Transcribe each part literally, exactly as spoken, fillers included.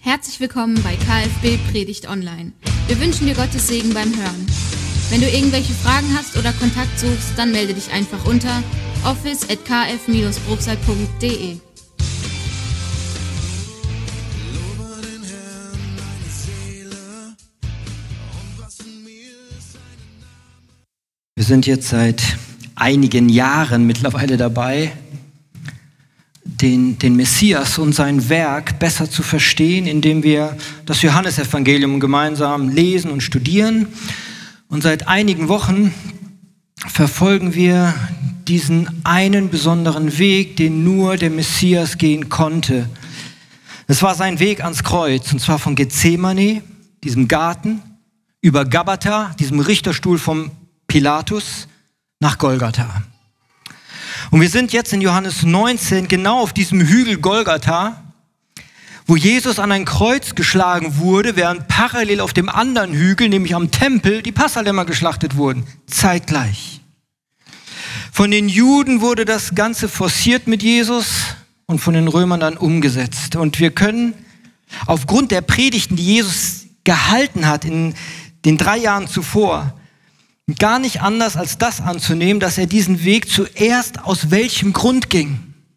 Herzlich willkommen bei K F B Predigt Online. Wir wünschen dir Gottes Segen beim Hören. Wenn du irgendwelche Fragen hast oder Kontakt suchst, dann melde dich einfach unter office at k f dash brookside punkt d e. Wir sind jetzt seit einigen Jahren mittlerweile dabei, den, den Messias und sein Werk besser zu verstehen, indem wir das Johannesevangelium gemeinsam lesen und studieren. Und seit einigen Wochen verfolgen wir diesen einen besonderen Weg, den nur der Messias gehen konnte. Es war sein Weg ans Kreuz, und zwar von Gethsemane, diesem Garten, über Gabbatha, diesem Richterstuhl vom Pilatus, nach Golgatha. Und wir sind jetzt in Johannes neunzehn genau auf diesem Hügel Golgatha, wo Jesus an ein Kreuz geschlagen wurde, während parallel auf dem anderen Hügel, nämlich am Tempel, die Passalämmer geschlachtet wurden, zeitgleich. Von den Juden wurde das Ganze forciert mit Jesus und von den Römern dann umgesetzt. Und wir können aufgrund der Predigten, die Jesus gehalten hat in den drei Jahren zuvor, gar nicht anders als das anzunehmen, dass er diesen Weg zuerst aus welchem Grund ging.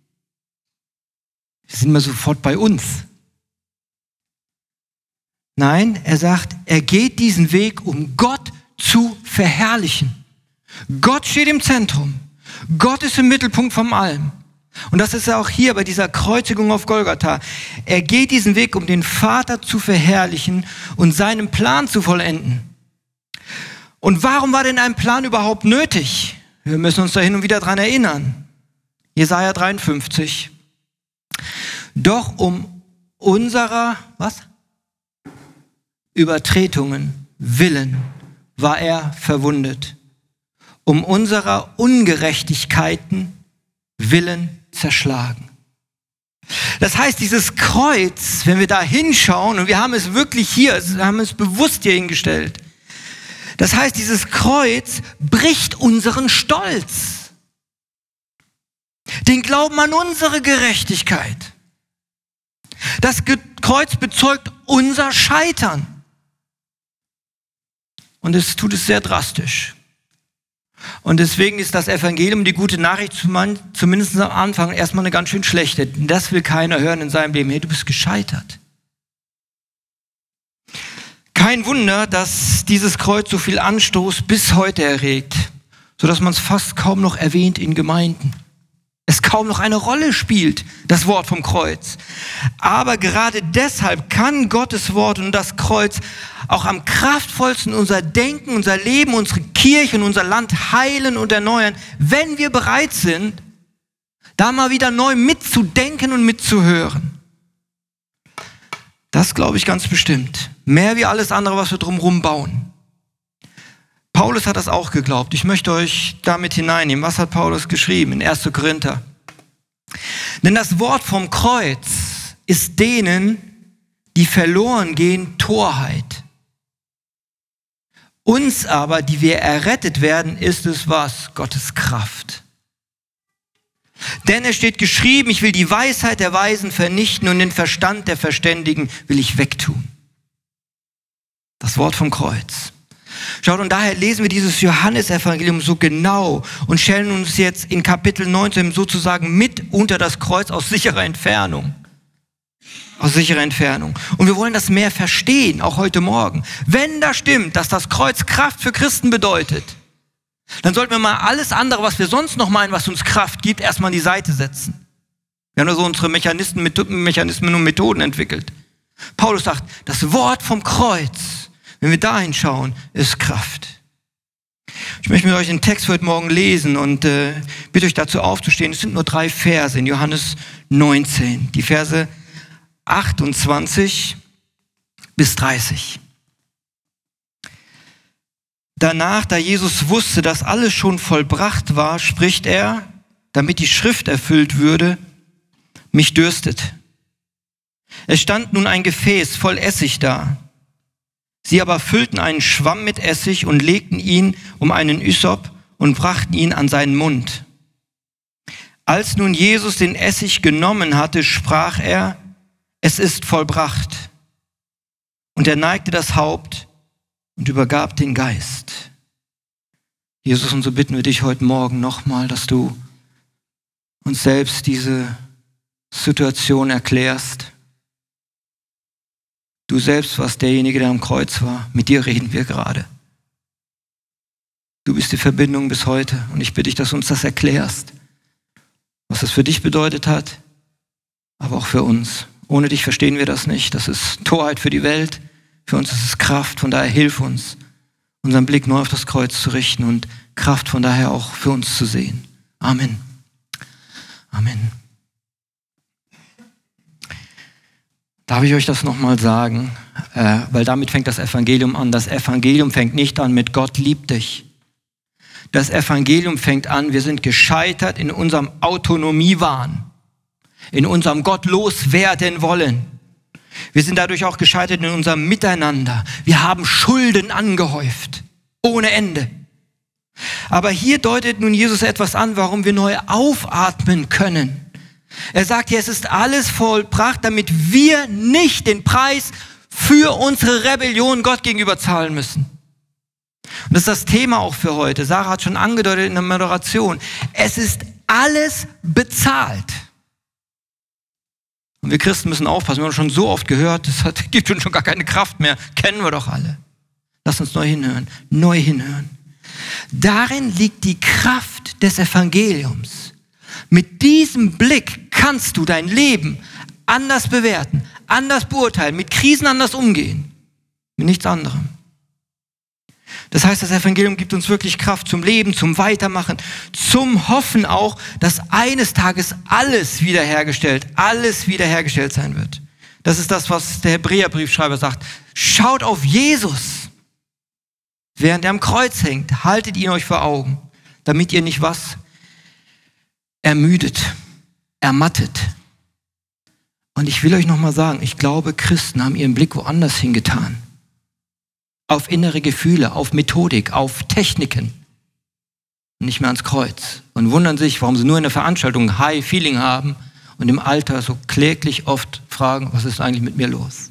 Wir sind mal sofort bei uns. Nein, er sagt, er geht diesen Weg, um Gott zu verherrlichen. Gott steht im Zentrum. Gott ist im Mittelpunkt von allem. Und das ist ja auch hier bei dieser Kreuzigung auf Golgatha. Er geht diesen Weg, um den Vater zu verherrlichen und seinen Plan zu vollenden. Und warum war denn ein Plan überhaupt nötig? Wir müssen uns da hin und wieder dran erinnern. Jesaja dreiundfünfzig. Doch um unserer, was? Übertretungen willen war er verwundet. Um unserer Ungerechtigkeiten willen zerschlagen. Das heißt, dieses Kreuz, wenn wir da hinschauen, und wir haben es wirklich hier, wir haben es bewusst hier hingestellt, das heißt, dieses Kreuz bricht unseren Stolz, den Glauben an unsere Gerechtigkeit. Das Kreuz bezeugt unser Scheitern. Und es tut es sehr drastisch. Und deswegen ist das Evangelium, die gute Nachricht, zumindest am Anfang, erstmal eine ganz schön schlechte. Das will keiner hören in seinem Leben. Hey, du bist gescheitert. Kein Wunder, dass dieses Kreuz so viel Anstoß bis heute erregt, sodass man es fast kaum noch erwähnt in Gemeinden. Es kaum noch eine Rolle spielt, das Wort vom Kreuz. Aber gerade deshalb kann Gottes Wort und das Kreuz auch am kraftvollsten unser Denken, unser Leben, unsere Kirche und unser Land heilen und erneuern, wenn wir bereit sind, da mal wieder neu mitzudenken und mitzuhören. Das glaube ich ganz bestimmt. Mehr wie alles andere, was wir drumherum bauen. Paulus hat das auch geglaubt. Ich möchte euch damit hineinnehmen. Was hat Paulus geschrieben in erster Korinther? Denn das Wort vom Kreuz ist denen, die verloren gehen, Torheit. Uns aber, die wir errettet werden, ist es was? Gottes Kraft. Denn es steht geschrieben, ich will die Weisheit der Weisen vernichten und den Verstand der Verständigen will ich wegtun. Das Wort vom Kreuz. Schaut, und daher lesen wir dieses Johannesevangelium so genau und stellen uns jetzt in Kapitel neunzehn sozusagen mit unter das Kreuz aus sicherer Entfernung. Aus sicherer Entfernung. Und wir wollen das mehr verstehen, auch heute Morgen. Wenn das stimmt, dass das Kreuz Kraft für Christen bedeutet, dann sollten wir mal alles andere, was wir sonst noch meinen, was uns Kraft gibt, erstmal an die Seite setzen. Wir haben da so unsere Mechanismen, Mechanismen und Methoden entwickelt. Paulus sagt, das Wort vom Kreuz, wenn wir da hinschauen, ist Kraft. Ich möchte mit euch den Text für heute Morgen lesen und äh, bitte euch dazu aufzustehen. Es sind nur drei Verse in Johannes neunzehn. Die Verse achtundzwanzig bis dreißig. Danach, da Jesus wusste, dass alles schon vollbracht war, spricht er, damit die Schrift erfüllt würde, mich dürstet. Es stand nun ein Gefäß voll Essig da. Sie aber füllten einen Schwamm mit Essig und legten ihn um einen Ysop und brachten ihn an seinen Mund. Als nun Jesus den Essig genommen hatte, sprach er, es ist vollbracht. Und er neigte das Haupt und übergab den Geist. Jesus, und so bitten wir dich heute Morgen nochmal, dass du uns selbst diese Situation erklärst. Du selbst warst derjenige, der am Kreuz war. Mit dir reden wir gerade. Du bist die Verbindung bis heute und ich bitte dich, dass du uns das erklärst, was das für dich bedeutet hat, aber auch für uns. Ohne dich verstehen wir das nicht. Das ist Torheit für die Welt. Für uns ist es Kraft. Von daher hilf uns, unseren Blick neu auf das Kreuz zu richten und Kraft von daher auch für uns zu sehen. Amen. Amen. Darf ich euch das nochmal sagen? Äh, weil damit fängt das Evangelium an. Das Evangelium fängt nicht an mit Gott liebt dich. Das Evangelium fängt an, wir sind gescheitert in unserem Autonomiewahn, in unserem Gott loswerden wollen. Wir sind dadurch auch gescheitert in unserem Miteinander. Wir haben Schulden angehäuft, ohne Ende. Aber hier deutet nun Jesus etwas an, warum wir neu aufatmen können. Er sagt hier, es ist alles vollbracht, damit wir nicht den Preis für unsere Rebellion Gott gegenüber zahlen müssen. Und das ist das Thema auch für heute. Sarah hat schon angedeutet in der Moderation. Es ist alles bezahlt. Und wir Christen müssen aufpassen. Wir haben schon so oft gehört, das hat, gibt uns schon gar keine Kraft mehr. Kennen wir doch alle. Lass uns neu hinhören. Neu hinhören. Darin liegt die Kraft des Evangeliums. Mit diesem Blick kannst du dein Leben anders bewerten, anders beurteilen, mit Krisen anders umgehen. Mit nichts anderem. Das heißt, das Evangelium gibt uns wirklich Kraft zum Leben, zum Weitermachen, zum Hoffen auch, dass eines Tages alles wiederhergestellt, alles wiederhergestellt sein wird. Das ist das, was der Hebräerbriefschreiber sagt. Schaut auf Jesus, während er am Kreuz hängt. Haltet ihn euch vor Augen, damit ihr nicht was ermüdet, ermattet. Und ich will euch nochmal sagen, ich glaube, Christen haben ihren Blick woanders hingetan. Auf innere Gefühle, auf Methodik, auf Techniken. Nicht mehr ans Kreuz. Und wundern sich, warum sie nur in der Veranstaltung High Feeling haben und im Alter so kläglich oft fragen, was ist eigentlich mit mir los?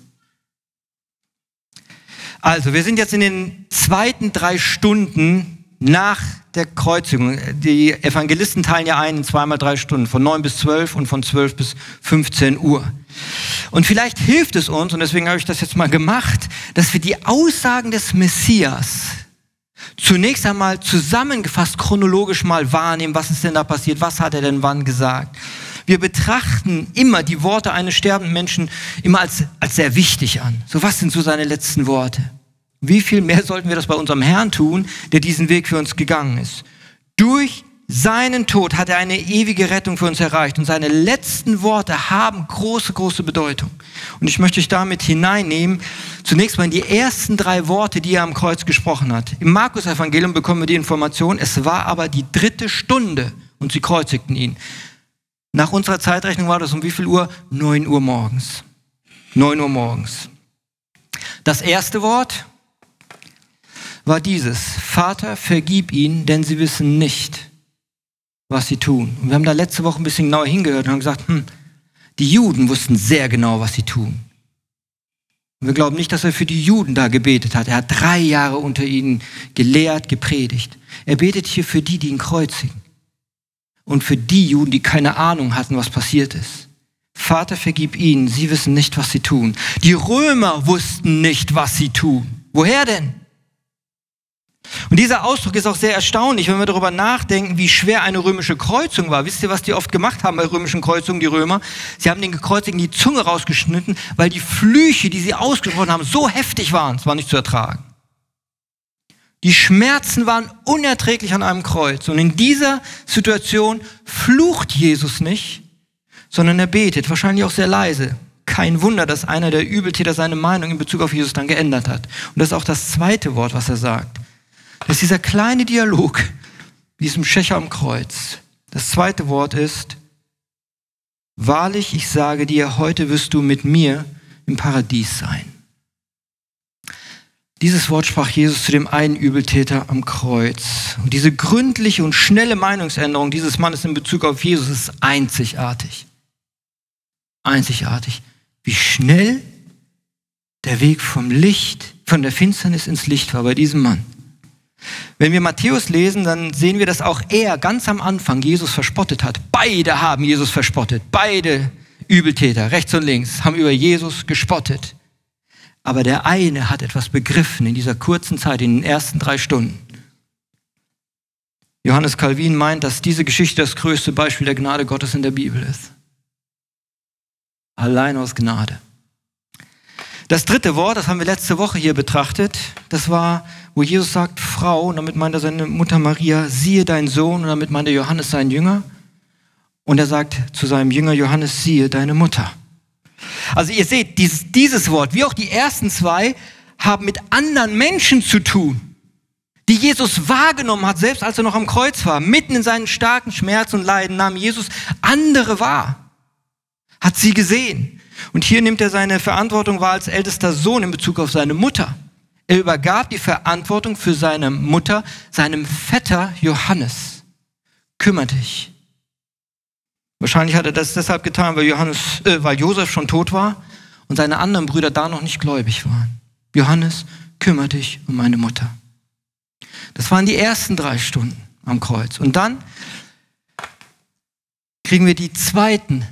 Also, wir sind jetzt in den zweiten drei Stunden nach der Kreuzigung. Die Evangelisten teilen ja ein in zweimal drei Stunden, von neun bis zwölf und von zwölf bis fünfzehn Uhr. Und vielleicht hilft es uns, und deswegen habe ich das jetzt mal gemacht, dass wir die Aussagen des Messias zunächst einmal zusammengefasst chronologisch mal wahrnehmen, was ist denn da passiert, was hat er denn wann gesagt. Wir betrachten immer die Worte eines sterbenden Menschen immer als, als sehr wichtig an. So, was sind so seine letzten Worte? Wie viel mehr sollten wir das bei unserem Herrn tun, der diesen Weg für uns gegangen ist? Durch seinen Tod hat er eine ewige Rettung für uns erreicht und seine letzten Worte haben große, große Bedeutung. Und ich möchte euch damit hineinnehmen, zunächst mal in die ersten drei Worte, die er am Kreuz gesprochen hat. Im Markus-Evangelium bekommen wir die Information, es war aber die dritte Stunde und sie kreuzigten ihn. Nach unserer Zeitrechnung war das um wie viel Uhr? neun Uhr morgens. neun Uhr morgens. Das erste Wort war dieses: Vater, vergib ihnen, denn sie wissen nicht, was sie tun. Und wir haben da letzte Woche ein bisschen genauer hingehört und haben gesagt, hm, die Juden wussten sehr genau, was sie tun. Und wir glauben nicht, dass er für die Juden da gebetet hat. Er hat drei Jahre unter ihnen gelehrt, gepredigt. Er betet hier für die, die ihn kreuzigen. Und für die Juden, die keine Ahnung hatten, was passiert ist. Vater, vergib ihnen, sie wissen nicht, was sie tun. Die Römer wussten nicht, was sie tun. Woher denn? Und dieser Ausdruck ist auch sehr erstaunlich, wenn wir darüber nachdenken, wie schwer eine römische Kreuzung war. Wisst ihr, was die oft gemacht haben bei römischen Kreuzungen, die Römer? Sie haben den Gekreuzigten die Zunge rausgeschnitten, weil die Flüche, die sie ausgesprochen haben, so heftig waren, es war nicht zu ertragen. Die Schmerzen waren unerträglich an einem Kreuz. Und in dieser Situation flucht Jesus nicht, sondern er betet, wahrscheinlich auch sehr leise. Kein Wunder, dass einer der Übeltäter seine Meinung in Bezug auf Jesus dann geändert hat. Und das ist auch das zweite Wort, was er sagt. Das ist dieser kleine Dialog mit diesem Schächer am Kreuz. Das zweite Wort ist: Wahrlich, ich sage dir, heute wirst du mit mir im Paradies sein. Dieses Wort sprach Jesus zu dem einen Übeltäter am Kreuz. Und diese gründliche und schnelle Meinungsänderung dieses Mannes in Bezug auf Jesus ist einzigartig. Einzigartig. Wie schnell der Weg vom Licht, von der Finsternis ins Licht war bei diesem Mann. Wenn wir Matthäus lesen, dann sehen wir, dass auch er ganz am Anfang Jesus verspottet hat. Beide haben Jesus verspottet. Beide Übeltäter, rechts und links, haben über Jesus gespottet. Aber der eine hat etwas begriffen in dieser kurzen Zeit, in den ersten drei Stunden. Johannes Calvin meint, dass diese Geschichte das größte Beispiel der Gnade Gottes in der Bibel ist. Allein aus Gnade. Das dritte Wort, das haben wir letzte Woche hier betrachtet, das war, wo Jesus sagt, Frau, und damit meint er seine Mutter Maria, siehe deinen Sohn, und damit meint er Johannes seinen Jünger. Und er sagt zu seinem Jünger Johannes, siehe deine Mutter. Also ihr seht, dieses, dieses Wort, wie auch die ersten zwei, haben mit anderen Menschen zu tun, die Jesus wahrgenommen hat, selbst als er noch am Kreuz war. Mitten in seinen starken Schmerz und Leiden nahm Jesus andere wahr, hat sie gesehen. Und hier nimmt er seine Verantwortung wahr als ältester Sohn in Bezug auf seine Mutter. Er übergab die Verantwortung für seine Mutter seinem Vetter Johannes. Kümmer dich. Wahrscheinlich hat er das deshalb getan, weil, Johannes, äh, weil Josef schon tot war und seine anderen Brüder da noch nicht gläubig waren. Johannes, kümmere dich um meine Mutter. Das waren die ersten drei Stunden am Kreuz. Und dann kriegen wir die zweiten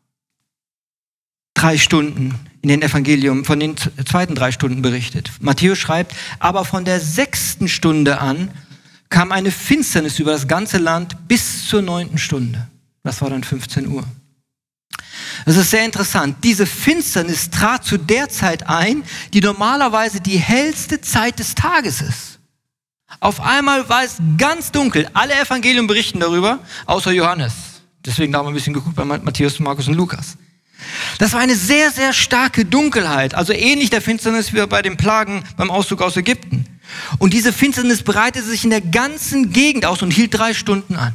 drei Stunden in den Evangelium, von den zweiten drei Stunden berichtet. Matthäus schreibt, aber von der sechsten Stunde an kam eine Finsternis über das ganze Land bis zur neunten Stunde. Das war dann fünfzehn Uhr. Das ist sehr interessant. Diese Finsternis trat zu der Zeit ein, die normalerweise die hellste Zeit des Tages ist. Auf einmal war es ganz dunkel. Alle Evangelien berichten darüber, außer Johannes. Deswegen haben wir ein bisschen geguckt bei Matthäus, Markus und Lukas. Das war eine sehr, sehr starke Dunkelheit, also ähnlich der Finsternis wie bei den Plagen beim Auszug aus Ägypten. Und diese Finsternis breitete sich in der ganzen Gegend aus und hielt drei Stunden an.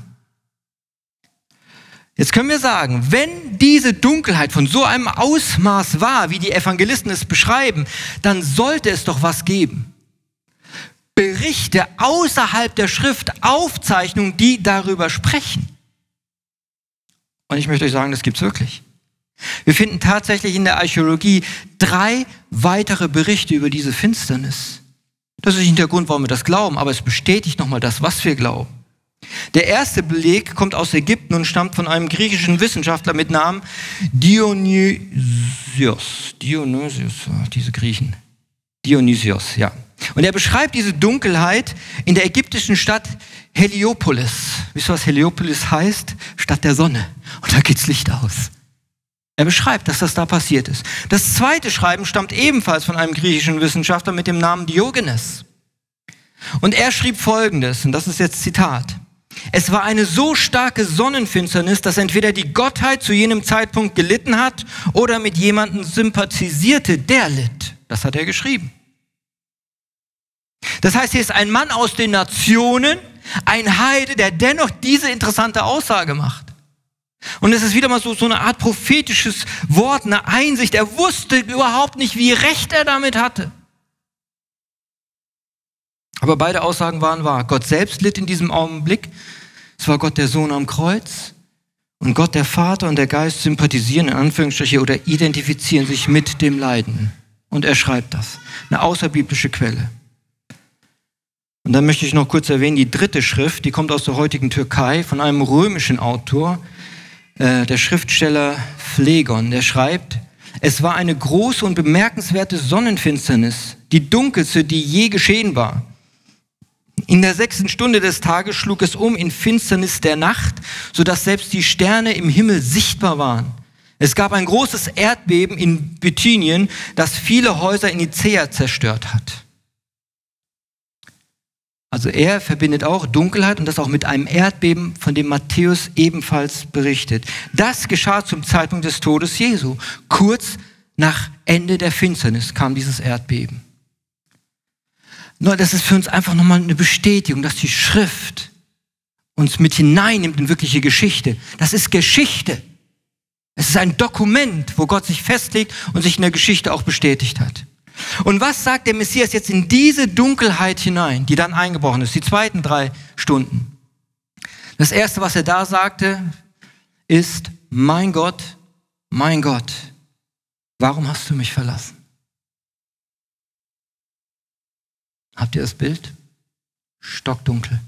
Jetzt können wir sagen, wenn diese Dunkelheit von so einem Ausmaß war, wie die Evangelisten es beschreiben, dann sollte es doch was geben. Berichte außerhalb der Schrift, Aufzeichnungen, die darüber sprechen. Und ich möchte euch sagen, das gibt's wirklich. Wir finden tatsächlich in der Archäologie drei weitere Berichte über diese Finsternis. Das ist nicht der Grund, warum wir das glauben, aber es bestätigt nochmal das, was wir glauben. Der erste Beleg kommt aus Ägypten und stammt von einem griechischen Wissenschaftler mit Namen Dionysios. Dionysios, diese Griechen. Dionysios, ja. Und er beschreibt diese Dunkelheit in der ägyptischen Stadt Heliopolis. Wisst ihr, was Heliopolis heißt? Stadt der Sonne. Und da geht's Licht aus. Er beschreibt, dass das da passiert ist. Das zweite Schreiben stammt ebenfalls von einem griechischen Wissenschaftler mit dem Namen Diogenes. Und er schrieb Folgendes, und das ist jetzt Zitat. Es war eine so starke Sonnenfinsternis, dass entweder die Gottheit zu jenem Zeitpunkt gelitten hat oder mit jemandem sympathisierte, der litt. Das hat er geschrieben. Das heißt, hier ist ein Mann aus den Nationen, ein Heide, der dennoch diese interessante Aussage macht. Und es ist wieder mal so, so eine Art prophetisches Wort, eine Einsicht. Er wusste überhaupt nicht, wie recht er damit hatte. Aber beide Aussagen waren wahr. Gott selbst litt in diesem Augenblick. Es war Gott der Sohn am Kreuz. Und Gott der Vater und der Geist sympathisieren, in Anführungsstriche, oder identifizieren sich mit dem Leidenden. Und er schreibt das. Eine außerbiblische Quelle. Und dann möchte ich noch kurz erwähnen, die dritte Schrift, die kommt aus der heutigen Türkei von einem römischen Autor, äh, der Schriftsteller Phlegon. Der schreibt, es war eine große und bemerkenswerte Sonnenfinsternis, die dunkelste, die je geschehen war. In der sechsten Stunde des Tages schlug es um in Finsternis der Nacht, sodass selbst die Sterne im Himmel sichtbar waren. Es gab ein großes Erdbeben in Bithynien, das viele Häuser in Nicäa zerstört hat. Also er verbindet auch Dunkelheit und das auch mit einem Erdbeben, von dem Matthäus ebenfalls berichtet. Das geschah zum Zeitpunkt des Todes Jesu. Kurz nach Ende der Finsternis kam dieses Erdbeben. Nur das ist für uns einfach nochmal eine Bestätigung, dass die Schrift uns mit hineinnimmt in wirkliche Geschichte. Das ist Geschichte. Es ist ein Dokument, wo Gott sich festlegt und sich in der Geschichte auch bestätigt hat. Und was sagt der Messias jetzt in diese Dunkelheit hinein, die dann eingebrochen ist, die zweiten drei Stunden? Das Erste, was er da sagte, ist, mein Gott, mein Gott, warum hast du mich verlassen? Habt ihr das Bild? Stockdunkel.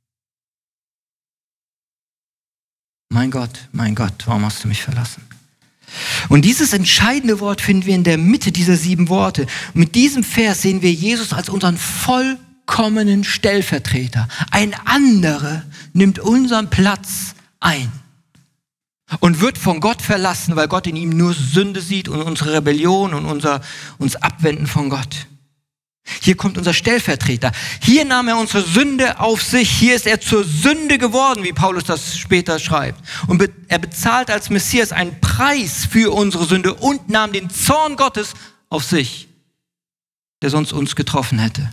Mein Gott, mein Gott, warum hast du mich verlassen? Und dieses entscheidende Wort finden wir in der Mitte dieser sieben Worte. Und mit diesem Vers sehen wir Jesus als unseren vollkommenen Stellvertreter. Ein anderer nimmt unseren Platz ein und wird von Gott verlassen, weil Gott in ihm nur Sünde sieht und unsere Rebellion und unser uns Abwenden von Gott. Hier kommt unser Stellvertreter. Hier nahm er unsere Sünde auf sich. Hier ist er zur Sünde geworden, wie Paulus das später schreibt. Und be- er bezahlt als Messias einen Preis für unsere Sünde und nahm den Zorn Gottes auf sich, der sonst uns getroffen hätte.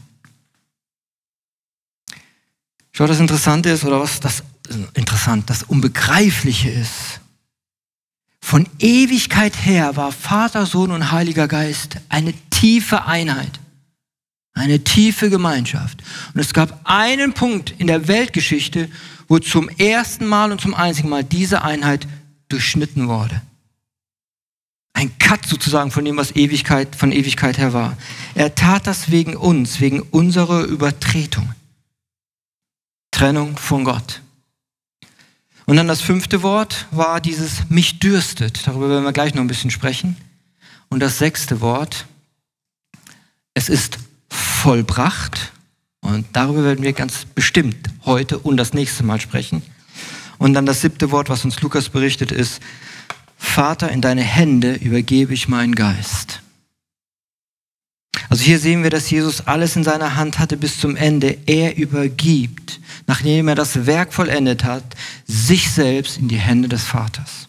Schau, das Interessante ist, oder was das interessant, das Unbegreifliche ist. Von Ewigkeit her war Vater, Sohn und Heiliger Geist eine tiefe Einheit. Eine tiefe Gemeinschaft. Und es gab einen Punkt in der Weltgeschichte, wo zum ersten Mal und zum einzigen Mal diese Einheit durchschnitten wurde. Ein Cut sozusagen von dem, was Ewigkeit, von Ewigkeit her war. Er tat das wegen uns, wegen unserer Übertretung. Trennung von Gott. Und dann das fünfte Wort war dieses mich dürstet. Darüber werden wir gleich noch ein bisschen sprechen. Und das sechste Wort, es ist vollbracht. Und darüber werden wir ganz bestimmt heute und das nächste Mal sprechen. Und dann das siebte Wort, was uns Lukas berichtet, ist, Vater, in deine Hände übergebe ich meinen Geist. Also hier sehen wir, dass Jesus alles in seiner Hand hatte bis zum Ende. Er übergibt, nachdem er das Werk vollendet hat, sich selbst in die Hände des Vaters.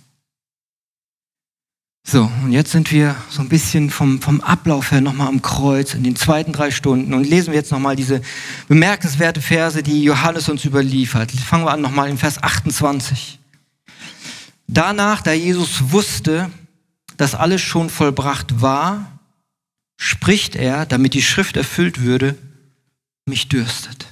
So, und jetzt sind wir so ein bisschen vom, vom Ablauf her nochmal am Kreuz in den zweiten drei Stunden und lesen wir jetzt nochmal diese bemerkenswerte Verse, die Johannes uns überliefert. Fangen wir an nochmal in Vers achtundzwanzig. Danach, da Jesus wusste, dass alles schon vollbracht war, spricht er, damit die Schrift erfüllt würde, mich dürstet.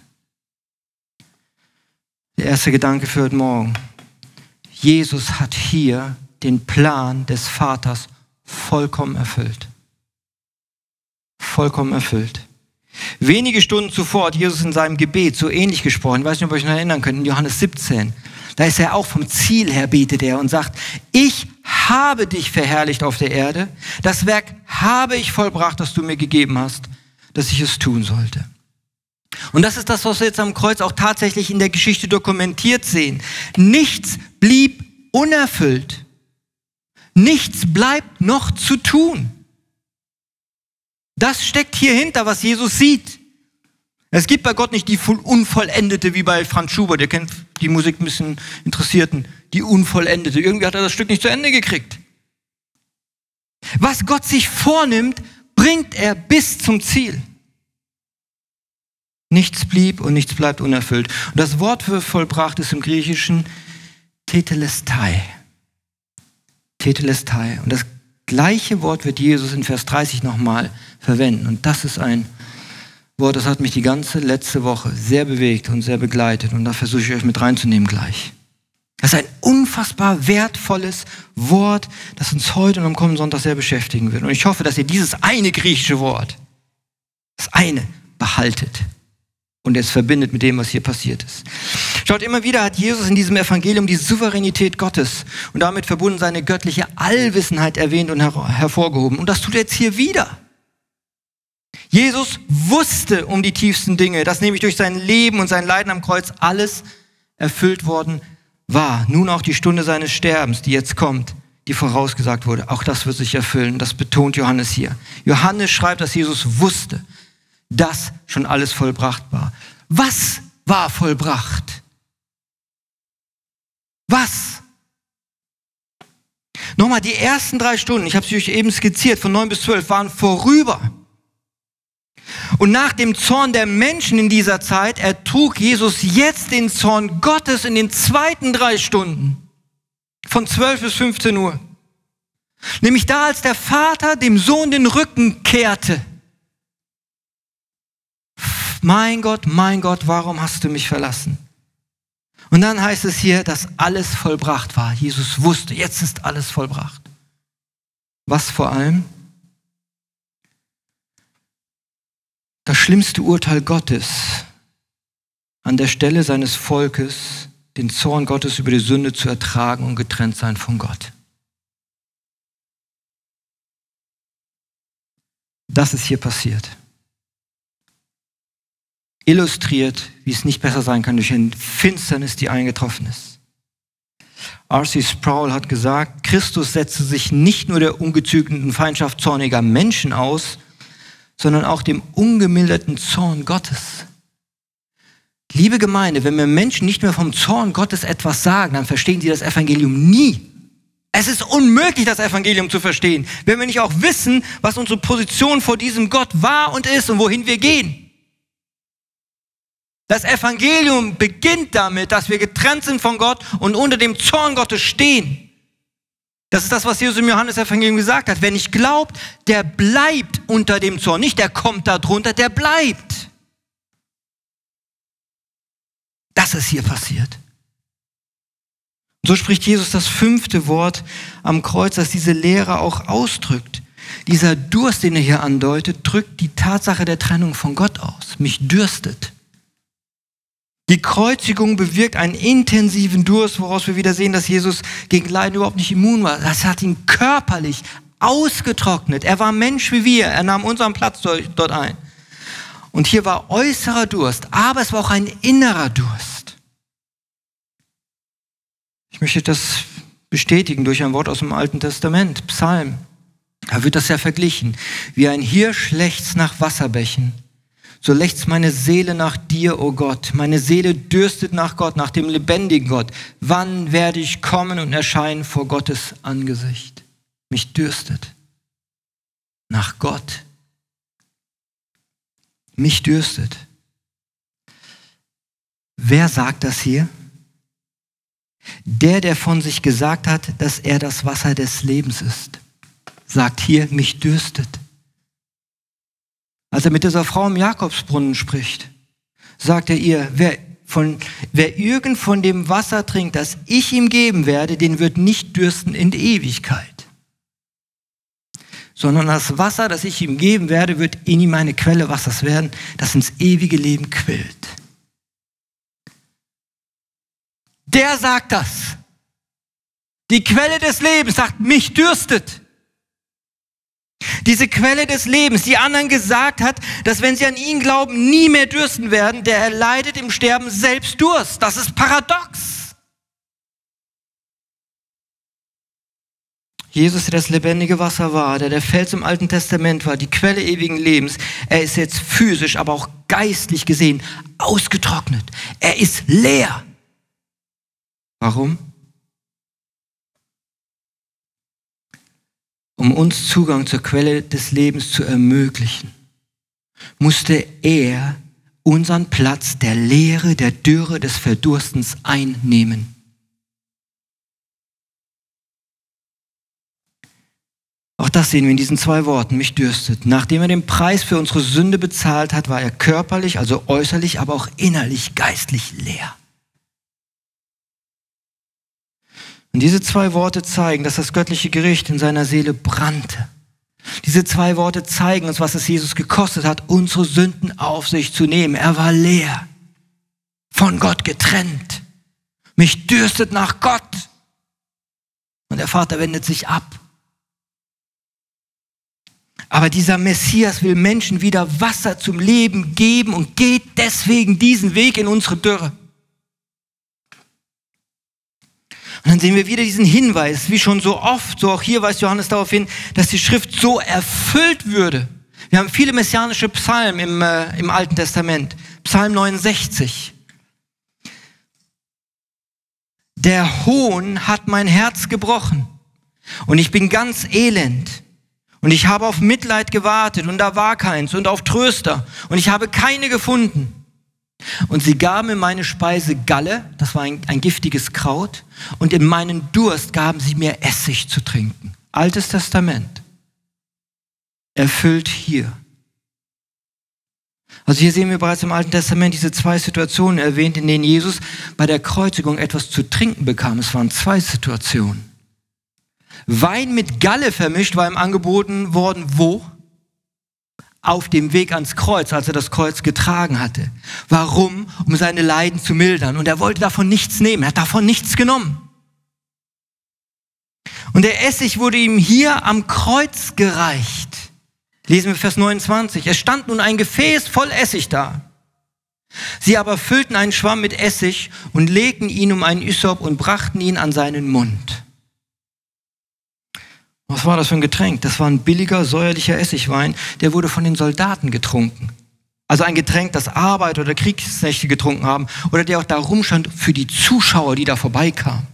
Der erste Gedanke für heute Morgen. Jesus hat hier den Plan des Vaters vollkommen erfüllt. Vollkommen erfüllt. Wenige Stunden zuvor hat Jesus in seinem Gebet so ähnlich gesprochen. Ich weiß nicht, ob ihr euch noch erinnern könnt, in Johannes siebzehn. Da ist er auch vom Ziel her, betet er und sagt, ich habe dich verherrlicht auf der Erde. Das Werk habe ich vollbracht, das du mir gegeben hast, dass ich es tun sollte. Und das ist das, was wir jetzt am Kreuz auch tatsächlich in der Geschichte dokumentiert sehen. Nichts blieb unerfüllt. Nichts bleibt noch zu tun. Das steckt hier hinter, was Jesus sieht. Es gibt bei Gott nicht die Unvollendete, wie bei Franz Schubert, ihr kennt die Musik ein bisschen Interessierten, die Unvollendete. Irgendwie hat er das Stück nicht zu Ende gekriegt. Was Gott sich vornimmt, bringt er bis zum Ziel. Nichts blieb und nichts bleibt unerfüllt. Und das Wort für vollbracht ist im Griechischen Tetelestai. Tetelestai. Und das gleiche Wort wird Jesus in Vers dreißig nochmal verwenden. Und das ist ein Wort, das hat mich die ganze letzte Woche sehr bewegt und sehr begleitet. Und da versuche ich euch mit reinzunehmen gleich. Das ist ein unfassbar wertvolles Wort, das uns heute und am kommenden Sonntag sehr beschäftigen wird. Und ich hoffe, dass ihr dieses eine griechische Wort, das eine, behaltet und es verbindet mit dem, was hier passiert ist. Schaut, immer wieder hat Jesus in diesem Evangelium die Souveränität Gottes und damit verbunden seine göttliche Allwissenheit erwähnt und her- hervorgehoben. Und das tut er jetzt hier wieder. Jesus wusste um die tiefsten Dinge, dass nämlich durch sein Leben und sein Leiden am Kreuz alles erfüllt worden war. Nun auch die Stunde seines Sterbens, die jetzt kommt, die vorausgesagt wurde. Auch das wird sich erfüllen. Das betont Johannes hier. Johannes schreibt, dass Jesus wusste, dass schon alles vollbracht war. Was war vollbracht? Was? Nochmal, die ersten drei Stunden, ich habe sie euch eben skizziert, von neun bis zwölf, waren vorüber. Und nach dem Zorn der Menschen in dieser Zeit ertrug Jesus jetzt den Zorn Gottes in den zweiten drei Stunden. Von zwölf bis fünfzehn Uhr. Nämlich da, als der Vater dem Sohn den Rücken kehrte. Mein Gott, mein Gott, warum hast du mich verlassen? Und dann heißt es hier, dass alles vollbracht war. Jesus wusste, jetzt ist alles vollbracht. Was vor allem? Das schlimmste Urteil Gottes an der Stelle seines Volkes, den Zorn Gottes über die Sünde zu ertragen und getrennt sein von Gott. Das ist hier passiert. Illustriert, wie es nicht besser sein kann, durch eine Finsternis, die eingetroffen ist. R C Sproul hat gesagt, Christus setzte sich nicht nur der ungezügelten Feindschaft zorniger Menschen aus, sondern auch dem ungemilderten Zorn Gottes. Liebe Gemeinde, wenn mir Menschen nicht mehr vom Zorn Gottes etwas sagen, dann verstehen sie das Evangelium nie. Es ist unmöglich, das Evangelium zu verstehen, wenn wir nicht auch wissen, was unsere Position vor diesem Gott war und ist und wohin wir gehen. Das Evangelium beginnt damit, dass wir getrennt sind von Gott und unter dem Zorn Gottes stehen. Das ist das, was Jesus im Johannes-Evangelium gesagt hat. Wer nicht glaubt, der bleibt unter dem Zorn. Nicht der kommt da drunter, der bleibt. Das ist hier passiert. So spricht Jesus das fünfte Wort am Kreuz, das diese Lehre auch ausdrückt. Dieser Durst, den er hier andeutet, drückt die Tatsache der Trennung von Gott aus. Mich dürstet. Die Kreuzigung bewirkt einen intensiven Durst, woraus wir wieder sehen, dass Jesus gegen Leiden überhaupt nicht immun war. Das hat ihn körperlich ausgetrocknet. Er war Mensch wie wir. Er nahm unseren Platz dort ein. Und hier war äußerer Durst, aber es war auch ein innerer Durst. Ich möchte das bestätigen durch ein Wort aus dem Alten Testament, Psalm. Da wird das ja verglichen. Wie ein Hirsch lechzt nach Wasserbächen, so lechzt meine Seele nach dir, o Gott. Meine Seele dürstet nach Gott, nach dem lebendigen Gott. Wann werde ich kommen und erscheinen vor Gottes Angesicht? Mich dürstet nach Gott. Mich dürstet. Wer sagt das hier? Der, der von sich gesagt hat, dass er das Wasser des Lebens ist, sagt hier, mich dürstet. Als er mit dieser Frau im Jakobsbrunnen spricht, sagt er ihr, wer, von, wer irgend von dem Wasser trinkt, das ich ihm geben werde, den wird nicht dürsten in die Ewigkeit. Sondern das Wasser, das ich ihm geben werde, wird in ihm eine Quelle Wassers werden, das ins ewige Leben quillt. Der sagt das. Die Quelle des Lebens sagt, mich dürstet. Diese Quelle des Lebens, die anderen gesagt hat, dass wenn sie an ihn glauben, nie mehr dürsten werden, der erleidet im Sterben selbst Durst. Das ist paradox. Jesus, der das lebendige Wasser war, der der Fels im Alten Testament war, die Quelle ewigen Lebens, er ist jetzt physisch, aber auch geistlich gesehen ausgetrocknet. Er ist leer. Warum? Um uns Zugang zur Quelle des Lebens zu ermöglichen, musste er unseren Platz der Leere, der Dürre, des Verdurstens einnehmen. Auch das sehen wir in diesen zwei Worten, mich dürstet. Nachdem er den Preis für unsere Sünde bezahlt hat, war er körperlich, also äußerlich, aber auch innerlich, geistlich leer. Und diese zwei Worte zeigen, dass das göttliche Gericht in seiner Seele brannte. Diese zwei Worte zeigen uns, was es Jesus gekostet hat, unsere Sünden auf sich zu nehmen. Er war leer, von Gott getrennt. Mich dürstet nach Gott. Und der Vater wendet sich ab. Aber dieser Messias will Menschen wieder Wasser zum Leben geben und geht deswegen diesen Weg in unsere Dürre. Und dann sehen wir wieder diesen Hinweis, wie schon so oft, so auch hier weist Johannes darauf hin, dass die Schrift so erfüllt würde. Wir haben viele messianische Psalmen im, äh, im Alten Testament. Psalm neunundsechzig. Der Hohn hat mein Herz gebrochen und ich bin ganz elend. Und ich habe auf Mitleid gewartet und da war keins und auf Tröster und ich habe keine gefunden. Und sie gaben mir meine Speise Galle, das war ein, ein giftiges Kraut, und in meinen Durst gaben sie mir Essig zu trinken. Altes Testament. Erfüllt hier. Also hier sehen wir bereits im Alten Testament diese zwei Situationen erwähnt, in denen Jesus bei der Kreuzigung etwas zu trinken bekam. Es waren zwei Situationen. Wein mit Galle vermischt war ihm angeboten worden, wo? auf dem Weg ans Kreuz, als er das Kreuz getragen hatte. Warum? Um seine Leiden zu mildern. Und er wollte davon nichts nehmen. Er hat davon nichts genommen. Und der Essig wurde ihm hier am Kreuz gereicht. Lesen wir Vers neunundzwanzig. Es stand nun ein Gefäß voll Essig da. Sie aber füllten einen Schwamm mit Essig und legten ihn um einen Hyssop und brachten ihn an seinen Mund. Was war das für ein Getränk? Das war ein billiger, säuerlicher Essigwein, der wurde von den Soldaten getrunken. Also ein Getränk, das Arbeiter oder Kriegsknechte getrunken haben oder der auch da rumstand für die Zuschauer, die da vorbeikamen.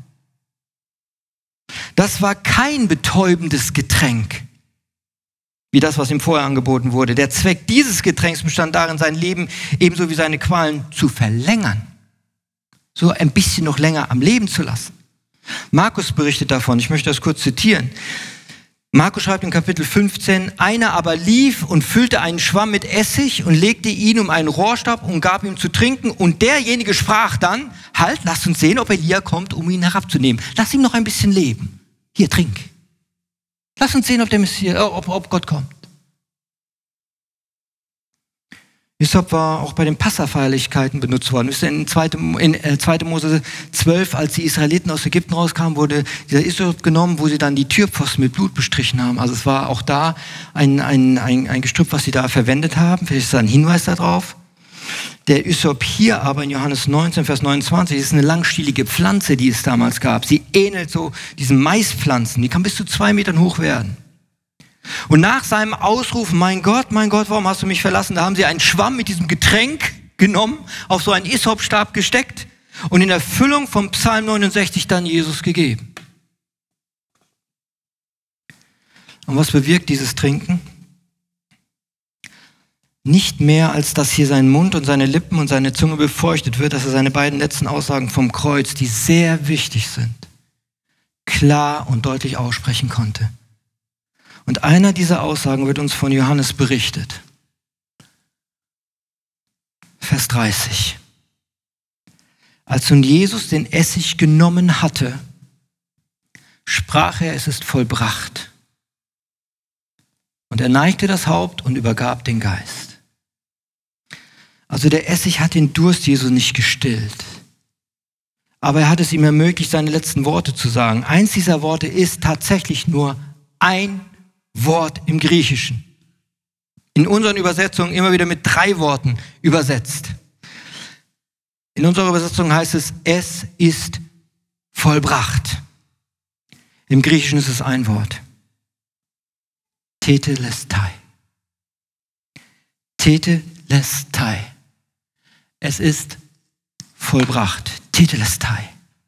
Das war kein betäubendes Getränk, wie das, was ihm vorher angeboten wurde. Der Zweck dieses Getränks bestand darin, sein Leben ebenso wie seine Qualen zu verlängern. So ein bisschen noch länger am Leben zu lassen. Markus berichtet davon, ich möchte das kurz zitieren. Markus schreibt in Kapitel fünfzehn, einer aber lief und füllte einen Schwamm mit Essig und legte ihn um einen Rohrstab und gab ihm zu trinken. Und derjenige sprach dann, halt, lass uns sehen, ob Elia kommt, um ihn herabzunehmen. Lass ihm noch ein bisschen leben. Hier, trink. Lass uns sehen, ob, der Messias, ob, ob Gott kommt. Hyssop war auch bei den Passafeierlichkeiten benutzt worden. In zweite Mose zwölf, als die Israeliten aus Ägypten rauskamen, wurde dieser Hyssop genommen, wo sie dann die Türpfosten mit Blut bestrichen haben. Also es war auch da ein, ein, ein, ein Gestrüpp, was sie da verwendet haben. Vielleicht ist da ein Hinweis darauf. Der Hyssop hier aber in Johannes neunzehn, Vers neunundzwanzig, ist eine langstielige Pflanze, die es damals gab. Sie ähnelt so diesen Maispflanzen. Die kann bis zu zwei Metern hoch werden. Und nach seinem Ausruf, mein Gott, mein Gott, warum hast du mich verlassen? Da haben sie einen Schwamm mit diesem Getränk genommen, auf so einen Hyssopstab gesteckt und in Erfüllung vom Psalm neunundsechzig dann Jesus gegeben. Und was bewirkt dieses Trinken? Nicht mehr, als dass hier sein Mund und seine Lippen und seine Zunge befeuchtet wird, dass er seine beiden letzten Aussagen vom Kreuz, die sehr wichtig sind, klar und deutlich aussprechen konnte. Und einer dieser Aussagen wird uns von Johannes berichtet. Vers dreißig. Als nun Jesus den Essig genommen hatte, sprach er, es ist vollbracht. Und er neigte das Haupt und übergab den Geist. Also der Essig hat den Durst Jesu nicht gestillt. Aber er hat es ihm ermöglicht, seine letzten Worte zu sagen. Eins dieser Worte ist tatsächlich nur ein Wort im Griechischen. In unseren Übersetzungen immer wieder mit drei Worten übersetzt. In unserer Übersetzung heißt es, es ist vollbracht. Im Griechischen ist es ein Wort. Tetelestai. Tetelestai. Es ist vollbracht. Tetelestai.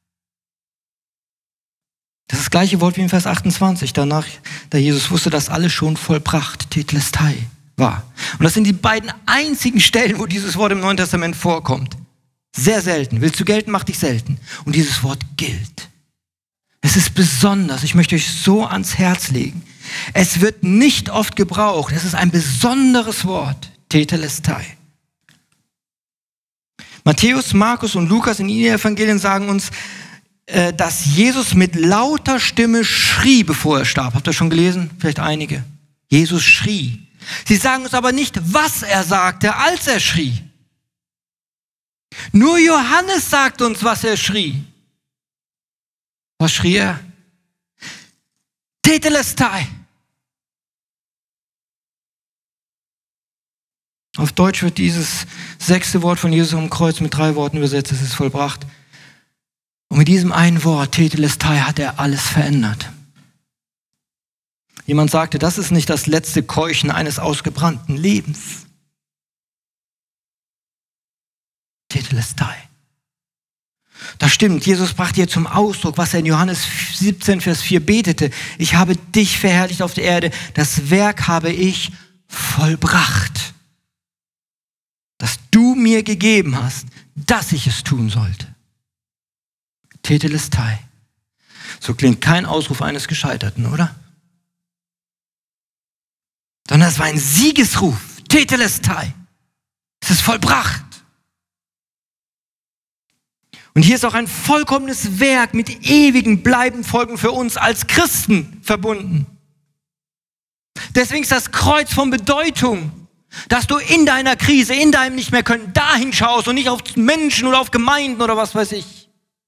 Das ist das gleiche Wort wie in Vers achtundzwanzig, danach, da Jesus wusste, dass alles schon vollbracht, Tetelestai, war. Und das sind die beiden einzigen Stellen, wo dieses Wort im Neuen Testament vorkommt. Sehr selten. Willst du gelten, mach dich selten. Und dieses Wort gilt. Es ist besonders. Ich möchte euch so ans Herz legen. Es wird nicht oft gebraucht. Es ist ein besonderes Wort, Tetelestai. Matthäus, Markus und Lukas in ihren Evangelien sagen uns, dass Jesus mit lauter Stimme schrie, bevor er starb. Habt ihr schon gelesen? Vielleicht einige. Jesus schrie. Sie sagen uns aber nicht, was er sagte, als er schrie. Nur Johannes sagt uns, was er schrie. Was schrie er? Tetelestai. Auf Deutsch wird dieses sechste Wort von Jesus am Kreuz mit drei Worten übersetzt. Es ist vollbracht. Und mit diesem einen Wort, Tetelestai, hat er alles verändert. Jemand sagte, das ist nicht das letzte Keuchen eines ausgebrannten Lebens. Tetelestai. Das stimmt, Jesus brachte hier zum Ausdruck, was er in Johannes siebzehn, Vers vier betete. Ich habe dich verherrlicht auf der Erde, das Werk habe ich vollbracht, das du mir gegeben hast, dass ich es tun sollte. Tetelestai. So klingt kein Ausruf eines Gescheiterten, oder? Sondern es war ein Siegesruf. Tetelestai. Es ist vollbracht. Und hier ist auch ein vollkommenes Werk mit ewigen, bleibenden Folgen für uns als Christen verbunden. Deswegen ist das Kreuz von Bedeutung. Dass du in deiner Krise, in deinem nicht mehr können, dahin schaust und nicht auf Menschen oder auf Gemeinden oder was weiß ich.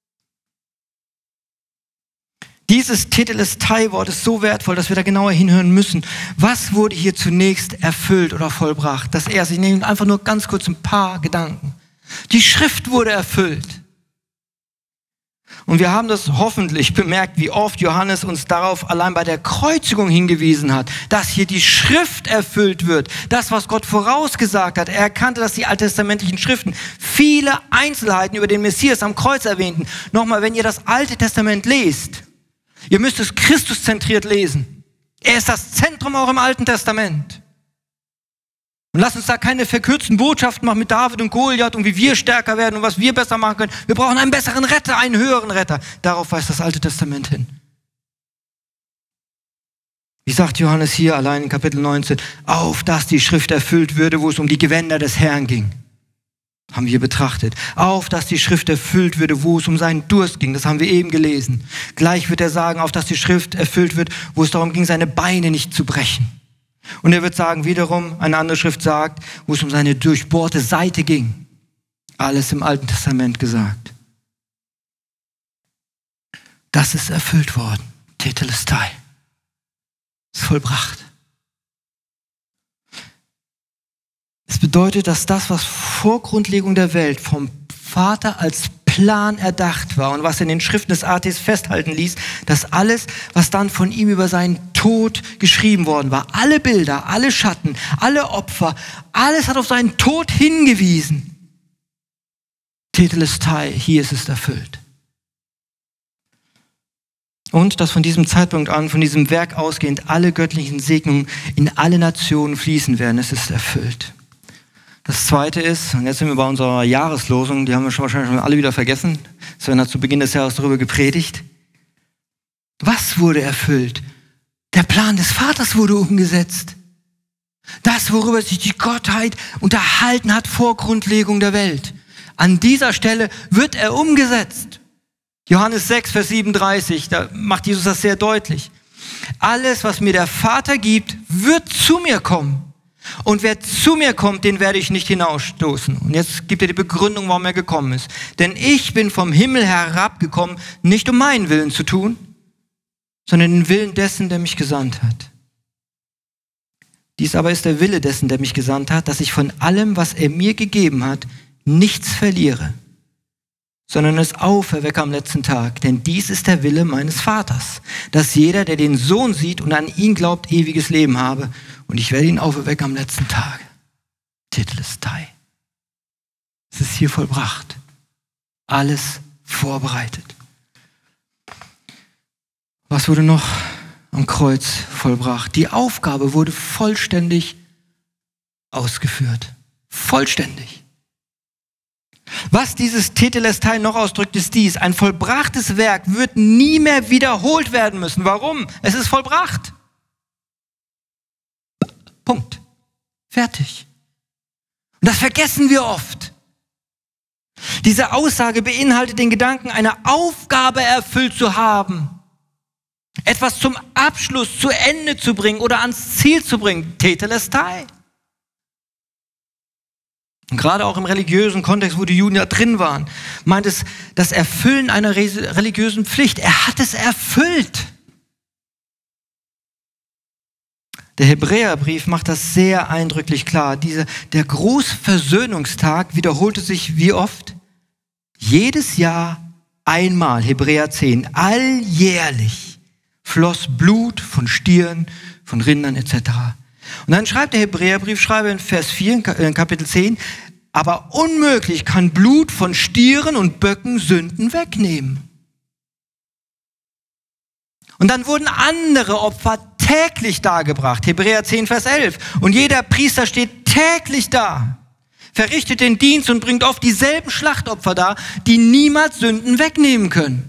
Dieses Tetelestai-Wort ist so wertvoll, dass wir da genauer hinhören müssen. Was wurde hier zunächst erfüllt oder vollbracht? Das erste, ich nehme einfach nur ganz kurz ein paar Gedanken. Die Schrift wurde erfüllt. Und wir haben das hoffentlich bemerkt, wie oft Johannes uns darauf allein bei der Kreuzigung hingewiesen hat, dass hier die Schrift erfüllt wird. Das, was Gott vorausgesagt hat. Er erkannte, dass die alttestamentlichen Schriften viele Einzelheiten über den Messias am Kreuz erwähnten. Nochmal, wenn ihr das Alte Testament lest, ihr müsst es christuszentriert lesen. Er ist das Zentrum auch im Alten Testament. Und lasst uns da keine verkürzten Botschaften machen mit David und Goliath und wie wir stärker werden und was wir besser machen können. Wir brauchen einen besseren Retter, einen höheren Retter. Darauf weist das Alte Testament hin. Wie sagt Johannes hier allein in Kapitel neunzehn, auf dass die Schrift erfüllt würde, wo es um die Gewänder des Herrn ging. Haben wir hier betrachtet. Auf dass die Schrift erfüllt würde, wo es um seinen Durst ging. Das haben wir eben gelesen. Gleich wird er sagen, auf dass die Schrift erfüllt wird, wo es darum ging, seine Beine nicht zu brechen. Und er wird sagen, wiederum, eine andere Schrift sagt, wo es um seine durchbohrte Seite ging. Alles im Alten Testament gesagt. Das ist erfüllt worden. Tetelestai. Ist vollbracht. Es bedeutet, dass das, was vor Grundlegung der Welt vom Vater als Plan erdacht war und was in den Schriften des A Ts festhalten ließ, dass alles, was dann von ihm über seinen Tod geschrieben worden war, alle Bilder, alle Schatten, alle Opfer, alles hat auf seinen Tod hingewiesen. Tetelestai, hier ist es erfüllt. Und dass von diesem Zeitpunkt an, von diesem Werk ausgehend, alle göttlichen Segnungen in alle Nationen fließen werden. Es ist erfüllt. Das Zweite ist, und jetzt sind wir bei unserer Jahreslosung, die haben wir schon wahrscheinlich schon alle wieder vergessen. Sven hat zu Beginn des Jahres darüber gepredigt. Was wurde erfüllt? Der Plan des Vaters wurde umgesetzt. Das, worüber sich die Gottheit unterhalten hat vor Grundlegung der Welt. An dieser Stelle wird er umgesetzt. Johannes sechs, Vers siebenunddreißig, da macht Jesus das sehr deutlich. Alles, was mir der Vater gibt, wird zu mir kommen. Und wer zu mir kommt, den werde ich nicht hinausstoßen. Und jetzt gibt er die Begründung, warum er gekommen ist. Denn ich bin vom Himmel herabgekommen, nicht um meinen Willen zu tun, sondern den Willen dessen, der mich gesandt hat. Dies aber ist der Wille dessen, der mich gesandt hat, dass ich von allem, was er mir gegeben hat, nichts verliere, sondern es auferwecke am letzten Tag. Denn dies ist der Wille meines Vaters, dass jeder, der den Sohn sieht und an ihn glaubt, ewiges Leben habe. Und ich werde ihn auferwecken am letzten Tag. Tetelestai. Es ist hier vollbracht. Alles vorbereitet. Was wurde noch am Kreuz vollbracht? Die Aufgabe wurde vollständig ausgeführt. Vollständig. Was dieses Tetelestai noch ausdrückt, ist dies. Ein vollbrachtes Werk wird nie mehr wiederholt werden müssen. Warum? Es ist vollbracht. Punkt. Fertig. Und das vergessen wir oft. Diese Aussage beinhaltet den Gedanken, eine Aufgabe erfüllt zu haben. Etwas zum Abschluss, zu Ende zu bringen oder ans Ziel zu bringen. Tetelestai. Und gerade auch im religiösen Kontext, wo die Juden ja drin waren, meint es das Erfüllen einer religiösen Pflicht. Er hat es erfüllt. Der Hebräerbrief macht das sehr eindrücklich klar. Diese, der Großversöhnungstag wiederholte sich wie oft? Jedes Jahr einmal, Hebräer zehn, alljährlich floss Blut von Stieren, von Rindern et cetera. Und dann schreibt der Hebräerbriefschreiber in Vers vier, in Kapitel zehn, aber unmöglich kann Blut von Stieren und Böcken Sünden wegnehmen. Und dann wurden andere Opfer täglich dargebracht. Hebräer zehn, Vers elf. Und jeder Priester steht täglich da, verrichtet den Dienst und bringt oft dieselben Schlachtopfer dar, die niemals Sünden wegnehmen können.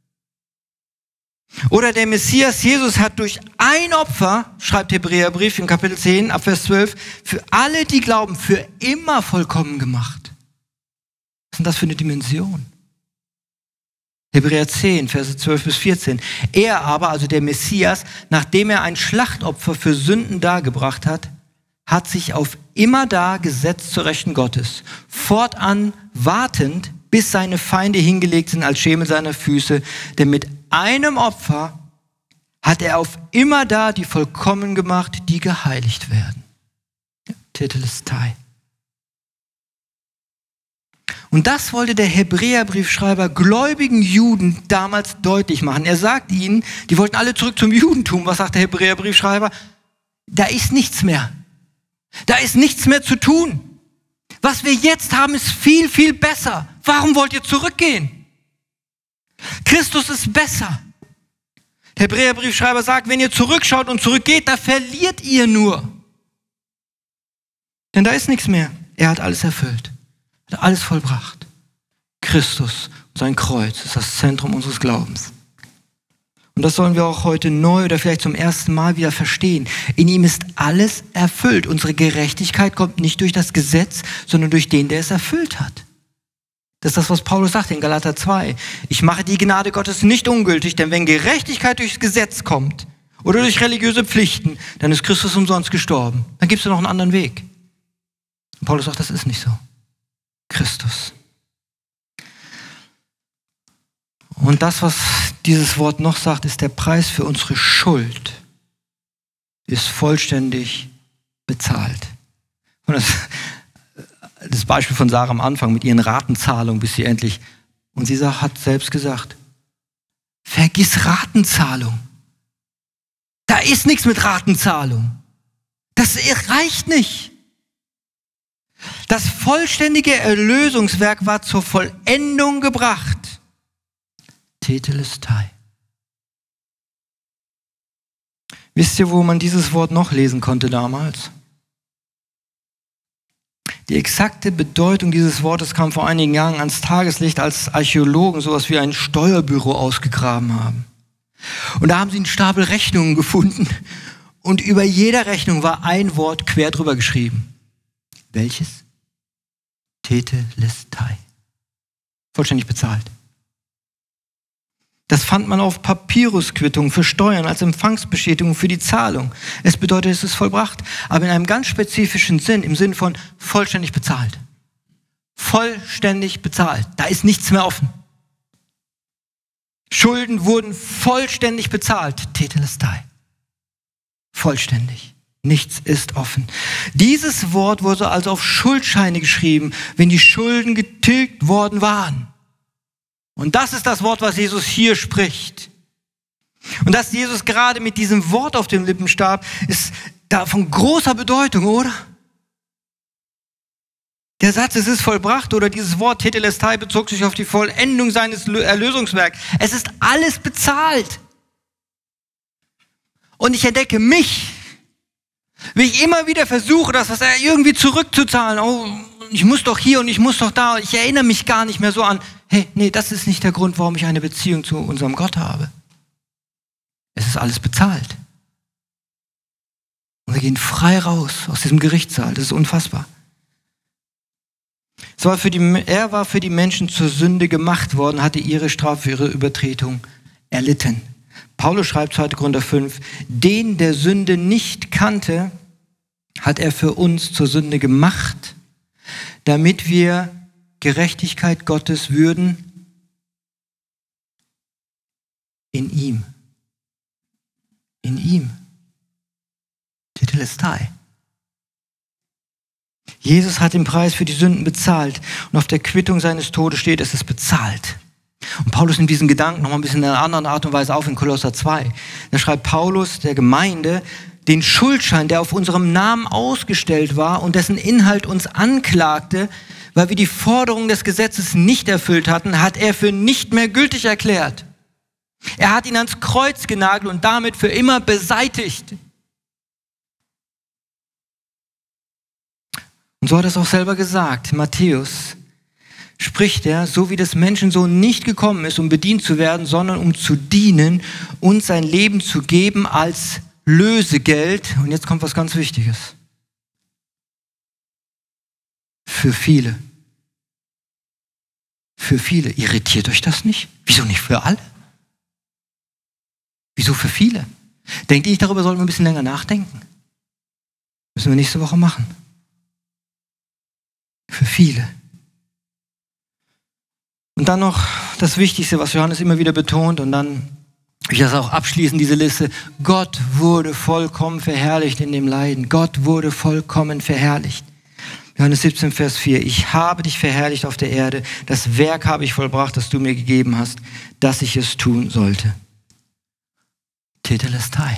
Oder der Messias Jesus hat durch ein Opfer, schreibt Hebräerbrief in Kapitel zehn, ab Vers zwölf, für alle, die glauben, für immer vollkommen gemacht. Was ist denn das für eine Dimension? Hebräer zehn, Verse zwölf bis vierzehn. Er aber, also der Messias, nachdem er ein Schlachtopfer für Sünden dargebracht hat, hat sich auf immerdar gesetzt zur Rechten Gottes, fortan wartend, bis seine Feinde hingelegt sind als Schemel seiner Füße, denn mit einem Opfer hat er auf immerdar die vollkommen gemacht, die geheiligt werden. Tetelestai. Und das wollte der Hebräerbriefschreiber gläubigen Juden damals deutlich machen. Er sagt ihnen, die wollten alle zurück zum Judentum. Was sagt der Hebräerbriefschreiber? Da ist nichts mehr. Da ist nichts mehr zu tun. Was wir jetzt haben, ist viel, viel besser. Warum wollt ihr zurückgehen? Christus ist besser. Der Hebräerbriefschreiber sagt, wenn ihr zurückschaut und zurückgeht, da verliert ihr nur. Denn da ist nichts mehr. Er hat alles erfüllt. Er hat alles vollbracht. Christus und sein Kreuz ist das Zentrum unseres Glaubens. Und das sollen wir auch heute neu oder vielleicht zum ersten Mal wieder verstehen. In ihm ist alles erfüllt. Unsere Gerechtigkeit kommt nicht durch das Gesetz, sondern durch den, der es erfüllt hat. Das ist das, was Paulus sagt in Galater zwei. Ich mache die Gnade Gottes nicht ungültig, denn wenn Gerechtigkeit durchs Gesetz kommt oder durch religiöse Pflichten, dann ist Christus umsonst gestorben. Dann gibt es noch einen anderen Weg. Und Paulus sagt, das ist nicht so. Christus. Und das, was dieses Wort noch sagt, ist, der Preis für unsere Schuld ist vollständig bezahlt. Und das, das Beispiel von Sarah am Anfang mit ihren Ratenzahlungen, bis sie endlich, und sie hat selbst gesagt, vergiss Ratenzahlung. Da ist nichts mit Ratenzahlung. Das reicht nicht. Das vollständige Erlösungswerk war zur Vollendung gebracht. Tetelestai. Wisst ihr, wo man dieses Wort noch lesen konnte damals? Die exakte Bedeutung dieses Wortes kam vor einigen Jahren ans Tageslicht, als Archäologen sowas wie ein Steuerbüro ausgegraben haben. Und da haben sie einen Stapel Rechnungen gefunden und über jeder Rechnung war ein Wort quer drüber geschrieben. Welches? Tetelestai. Vollständig bezahlt. Das fand man auf Papyrusquittungen für Steuern als Empfangsbestätigung für die Zahlung. Es bedeutet, es ist vollbracht, aber in einem ganz spezifischen Sinn, im Sinn von vollständig bezahlt. Vollständig bezahlt. Da ist nichts mehr offen. Schulden wurden vollständig bezahlt. Tetelestai. Vollständig. Nichts ist offen. Dieses Wort wurde also auf Schuldscheine geschrieben, wenn die Schulden getilgt worden waren. Und das ist das Wort, was Jesus hier spricht. Und dass Jesus gerade mit diesem Wort auf den Lippen starb, ist da von großer Bedeutung, oder? Der Satz, es ist vollbracht, oder dieses Wort Tetelestai bezog sich auf die Vollendung seines Erlösungswerks. Es ist alles bezahlt. Und ich entdecke mich, wie ich immer wieder versuche, das was er irgendwie zurückzuzahlen. Oh, ich muss doch hier und ich muss doch da. Ich erinnere mich gar nicht mehr so an, hey, nee, das ist nicht der Grund, warum ich eine Beziehung zu unserem Gott habe. Es ist alles bezahlt. Und wir gehen frei raus aus diesem Gerichtssaal. Das ist unfassbar. Es war für die, er war für die Menschen zur Sünde gemacht worden, hatte ihre Strafe für ihre Übertretung erlitten. Paulus schreibt zweiter Korinther fünf, den der Sünde nicht kannte, hat er für uns zur Sünde gemacht, damit wir Gerechtigkeit Gottes würden in ihm. In ihm. Tetelestai. Jesus hat den Preis für die Sünden bezahlt und auf der Quittung seines Todes steht, es ist bezahlt. Und Paulus nimmt diesen Gedanken noch mal ein bisschen in einer anderen Art und Weise auf in Kolosser zwei. Da schreibt Paulus der Gemeinde, den Schuldschein, der auf unserem Namen ausgestellt war und dessen Inhalt uns anklagte, weil wir die Forderungen des Gesetzes nicht erfüllt hatten, hat er für nicht mehr gültig erklärt. Er hat ihn ans Kreuz genagelt und damit für immer beseitigt. Und so hat er es auch selber gesagt. Matthäus spricht er, so wie des Menschensohn nicht gekommen ist, um bedient zu werden, sondern um zu dienen und sein Leben zu geben als Lösegeld. Und jetzt kommt was ganz Wichtiges. Für viele. Für viele. Irritiert euch das nicht? Wieso nicht für alle? Wieso für viele? Denkt ihr nicht, darüber sollten wir ein bisschen länger nachdenken? Wir Müssen wir nächste Woche machen. Für viele. Und dann noch das Wichtigste, was Johannes immer wieder betont, und dann ich das auch abschließen, diese Liste. Gott wurde vollkommen verherrlicht in dem Leiden. Gott wurde vollkommen verherrlicht. Johannes siebzehn, Vers vier. Ich habe dich verherrlicht auf der Erde. Das Werk habe ich vollbracht, das du mir gegeben hast, dass ich es tun sollte. Tetelestai.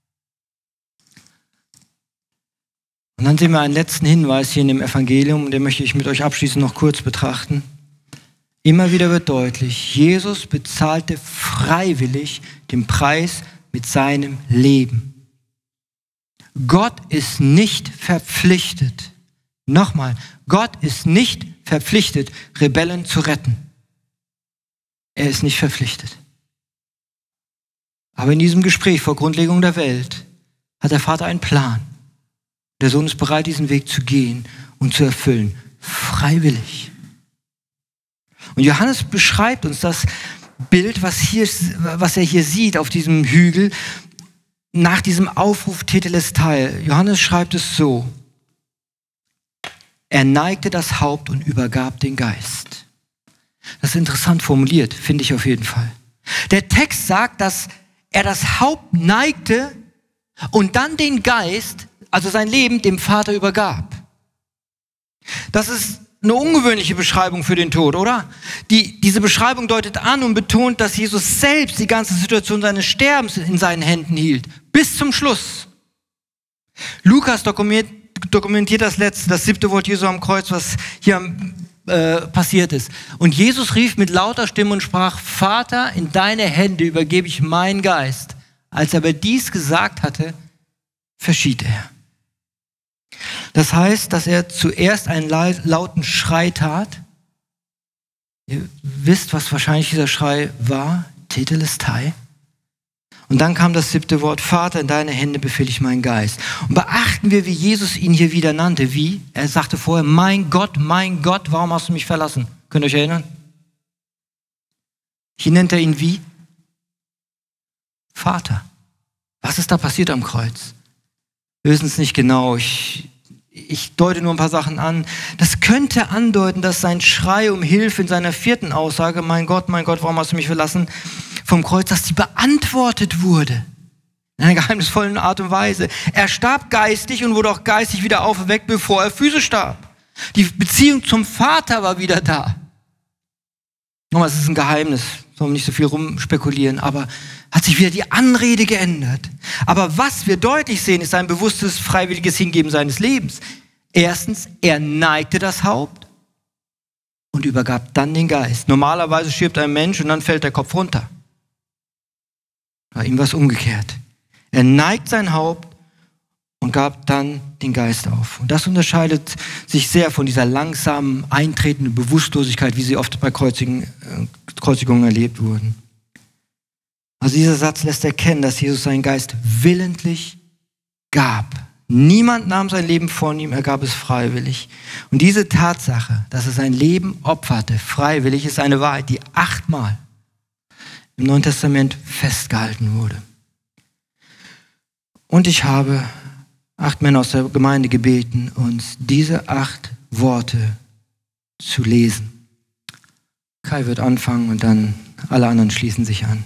Und dann sehen wir einen letzten Hinweis hier in dem Evangelium, den möchte ich mit euch abschließend noch kurz betrachten. Immer wieder wird deutlich, Jesus bezahlte freiwillig den Preis mit seinem Leben. Gott ist nicht verpflichtet, nochmal, Gott ist nicht verpflichtet, Rebellen zu retten. Er ist nicht verpflichtet. Aber in diesem Gespräch vor Grundlegung der Welt hat der Vater einen Plan. Der Sohn ist bereit, diesen Weg zu gehen und zu erfüllen, freiwillig. Und Johannes beschreibt uns das Bild, was, hier, was er hier sieht auf diesem Hügel, nach diesem Aufruf Tetelestai. Johannes schreibt es so: Er neigte das Haupt und übergab den Geist. Das ist interessant formuliert, finde ich auf jeden Fall. Der Text sagt, dass er das Haupt neigte und dann den Geist, also sein Leben, dem Vater übergab. Das ist eine ungewöhnliche Beschreibung für den Tod, oder? Die, diese Beschreibung deutet an und betont, dass Jesus selbst die ganze Situation seines Sterbens in seinen Händen hielt. Bis zum Schluss. Lukas dokumentiert, dokumentiert das letzte, das siebte Wort Jesu am Kreuz, was hier äh, passiert ist. Und Jesus rief mit lauter Stimme und sprach: Vater, in deine Hände übergebe ich meinen Geist. Als er aber dies gesagt hatte, verschied er. Das heißt, dass er zuerst einen lauten Schrei tat. Ihr wisst, was wahrscheinlich dieser Schrei war. Tetelestai. Und dann kam das siebte Wort: Vater, in deine Hände befehle ich meinen Geist. Und beachten wir, wie Jesus ihn hier wieder nannte. Wie? Er sagte vorher: Mein Gott, mein Gott, warum hast du mich verlassen? Könnt ihr euch erinnern? Hier nennt er ihn wie? Vater. Was ist da passiert am Kreuz? Wir wissen es nicht genau. Ich, ich deute nur ein paar Sachen an. Das könnte andeuten, dass sein Schrei um Hilfe in seiner vierten Aussage, mein Gott, mein Gott, warum hast du mich verlassen, vom Kreuz, dass die beantwortet wurde. In einer geheimnisvollen Art und Weise. Er starb geistig und wurde auch geistig wieder auferweckt, bevor er physisch starb. Die Beziehung zum Vater war wieder da. Nochmal, es ist ein Geheimnis, sollen wir nicht so viel rumspekulieren, aber hat sich wieder die Anrede geändert. Aber was wir deutlich sehen, ist ein bewusstes, freiwilliges Hingeben seines Lebens. Erstens, er neigte das Haupt und übergab dann den Geist. Normalerweise stirbt ein Mensch und dann fällt der Kopf runter. Bei ihm war es umgekehrt. Er neigt sein Haupt und gab dann den Geist auf. Und das unterscheidet sich sehr von dieser langsamen, eintretenden Bewusstlosigkeit, wie sie oft bei Kreuzigen, äh, Kreuzigungen erlebt wurden. Also dieser Satz lässt erkennen, dass Jesus seinen Geist willentlich gab. Niemand nahm sein Leben von ihm, er gab es freiwillig. Und diese Tatsache, dass er sein Leben opferte, freiwillig, ist eine Wahrheit, die achtmal im Neuen Testament festgehalten wurde. Und ich habe acht Männer aus der Gemeinde gebeten, uns diese acht Worte zu lesen. Kai wird anfangen und dann alle anderen schließen sich an.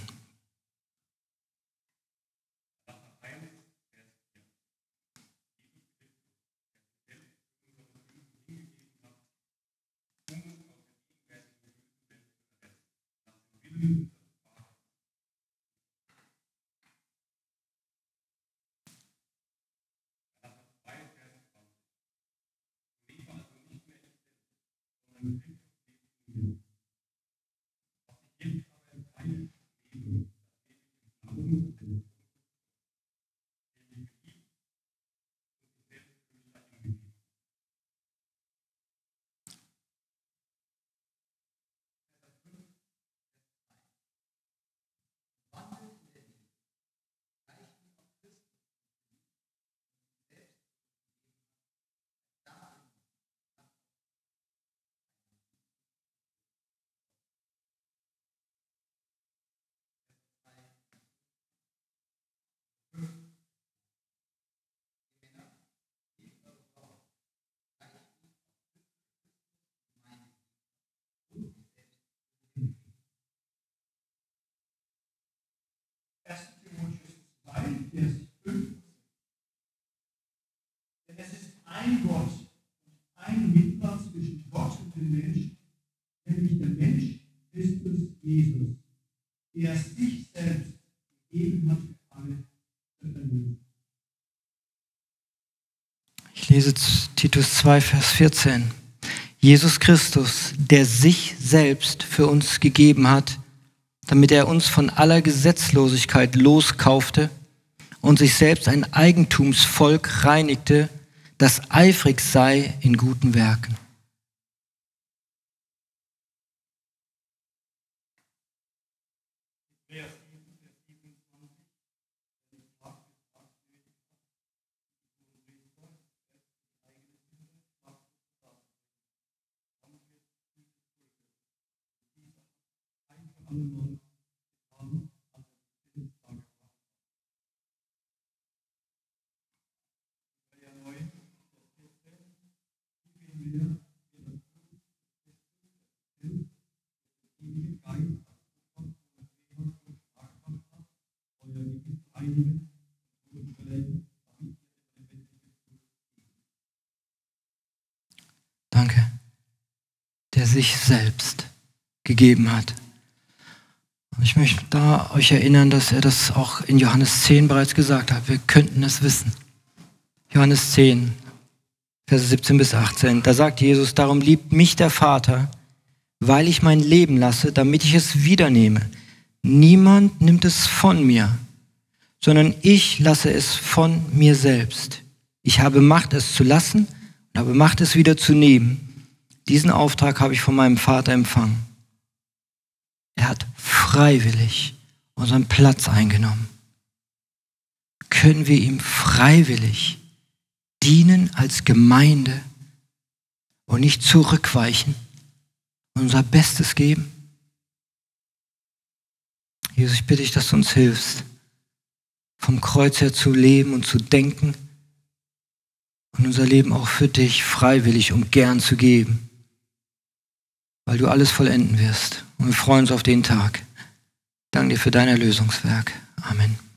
Denn es ist ein Gott, ein Mittler zwischen Gott und dem Menschen, nämlich der Mensch Christus Jesus, der sich selbst gegeben hat für alle Erlösung. Ich lese Titus zwei, Vers vierzehn. Jesus Christus, der sich selbst für uns gegeben hat, damit er uns von aller Gesetzlosigkeit loskaufte und sich selbst ein Eigentumsvolk reinigte, das eifrig sei in guten Werken. Danke, der sich selbst gegeben hat. Ich möchte da euch erinnern, dass er das auch in Johannes zehn bereits gesagt hat. Wir könnten es wissen. Johannes zehn, Verse siebzehn bis achtzehn. Da sagt Jesus, darum liebt mich der Vater, weil ich mein Leben lasse, damit ich es wiedernehme. Niemand nimmt es von mir, sondern ich lasse es von mir selbst. Ich habe Macht, es zu lassen und habe Macht, es wieder zu nehmen. Diesen Auftrag habe ich von meinem Vater empfangen. Er hat freiwillig unseren Platz eingenommen. Können wir ihm freiwillig dienen als Gemeinde und nicht zurückweichen und unser Bestes geben? Jesus, ich bitte dich, dass du uns hilfst, vom Kreuz her zu leben und zu denken und unser Leben auch für dich freiwillig und gern zu geben, weil du alles vollenden wirst. Und wir freuen uns auf den Tag. Danke dir für dein Erlösungswerk. Amen.